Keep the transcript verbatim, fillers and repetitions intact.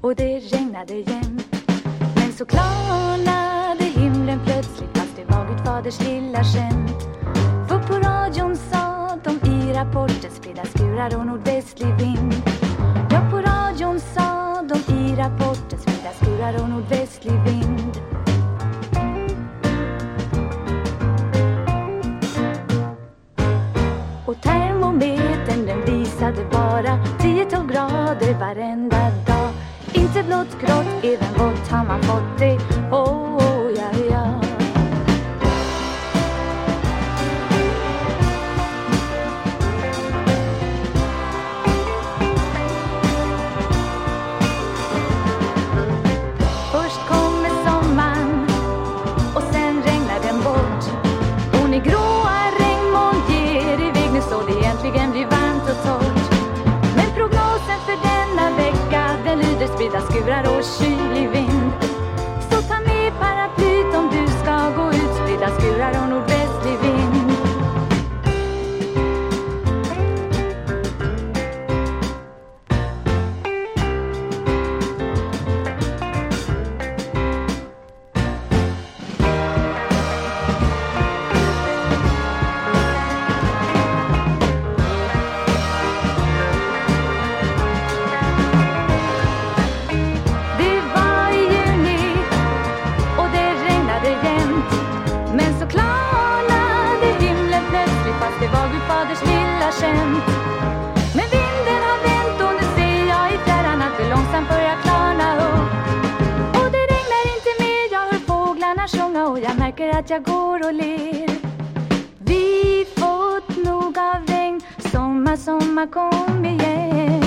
och det regnade jämt. Men så klarnade himlen plötsligt fast det var Gud faders lilla skämt. För på radion sa de i rapporten spridda skurar och nordvästlig vind. Ja, på radion sa de i rapporten spridda skurar och nordvästlig vind. Och termometern den visade bara tiotal grader varenda dag. Inte blott grått, även vått har man fått det. Oh, oh, ja, ja. Först kommer sommaren och sen regnar den bort. Och ni gråa regnmoln ger iväg, nu så det egentligen blir varmt och torrt. Men prognosen för denna vecka den lyder spridda skurar och kylig vind. Så ta med paraplyt om du ska gå ut, spridda skurar och nordvästlig vind. Men vinden har vänt och nu ser jag i fjärran att det långsamt börjar klarna upp. Och det regnar inte mer, jag hör fåglarna sjunga och jag märker att jag går och ler. Vi fått nog av regn, sommar, sommar, kom igen.